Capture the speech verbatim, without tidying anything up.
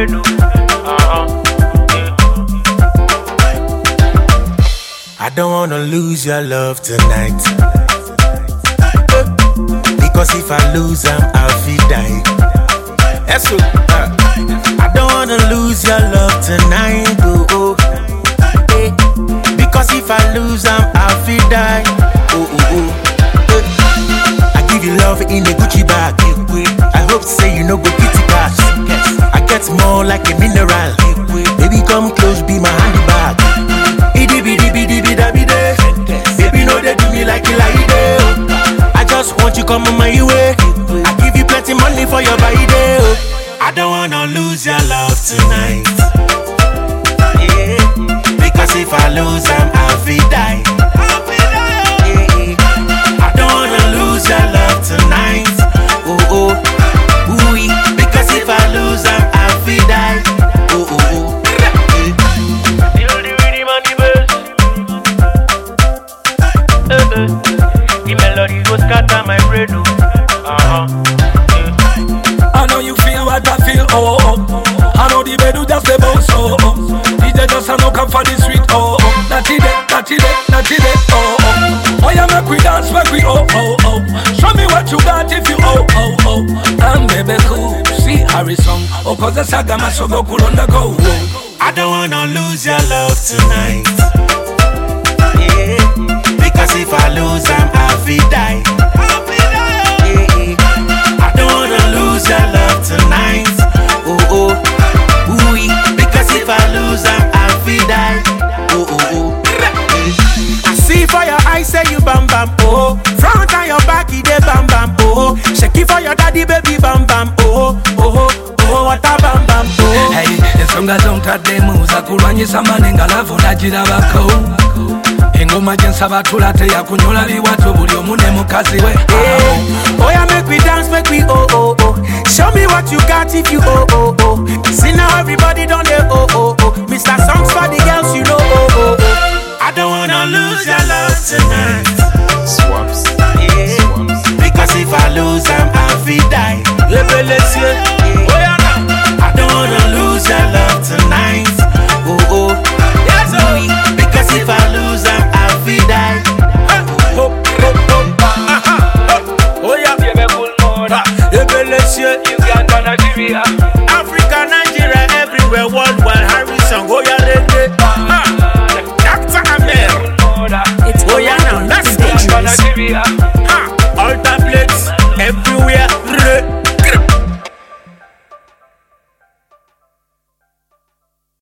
brain. Uh-huh. I don't wanna lose your love tonight. Because if I lose, I'm I'll feel die. That's so. Uh, I don't wanna lose your love tonight. Oh, oh. Eh. Because if I lose, I'm I'll feel die. Oh, oh, oh. Eh. I give you love in a Gucci bag. I hope to say you know go kitty cash. I get more like a mineral. Baby, come close, be my handbag. Baby, no, they do me like you like it. I just want you come on my way. I give you plenty money for your body. I don't wanna lose your love tonight. Yeah. Because if I lose, I'm I'll feel die. Yeah. I don't wanna lose your love tonight. Oh oh, ooh. Because if I lose, I'm I'll feel die. Oh oh oh. The melody goes scatter my brain. Uh-huh. I know you feel what I feel, oh, oh. I know the bed just the boss, oh, oh. D J just a no come for the sweet, oh, oh. Natty day, natty day, natty day, oh, oh. Oh, yeah, make we dance, make we, oh, oh, oh. Show me what you got if you, oh, oh, oh. I'm baby cool, see Harry song, oh, cause the saga must go cool on the go, oh. I don't wanna lose your love tonight. Yeah. Because if I lose, I'm I'll feel die. Yeah. I don't wanna lose your love tonight. Oh oh, ooh. Because if I lose, I'm I'll feel die. Oh oh oh. I see for your eyes, say you bam bam oh. Front and your back, it dey bam bam oh. Shake it for your daddy, baby bam bam oh oh oh. What a bam bam oh. Hey, ensonga zontadde muza kulwanyisa manenga lavo nagirabako. Engoma jensaba tulate ya kunyola biwato buli omu ne mukazi we. Oh yeah, make we dance, make we oh oh oh. Show me what you got if you oh oh oh. See now everybody done they oh oh oh. Mister Songs for the girls, you know oh oh oh. I don't wanna lose your love tonight. Swaps. Yeah. Swaps. Because if I lose, I'm I'll feel die. Yeah. Oh yeah, I don't wanna lose your love tonight. Oh oh. Yes, oh. Because if I lose, I'm I'll feel die. Oh oh oh. Oh yeah. Uganda, Nigeria, Africa, Nigeria, everywhere, worldwide. Harry song, oh yeah, reggae. Doctor Amir. It's Oh yeah, now let's go. Nigeria. Alter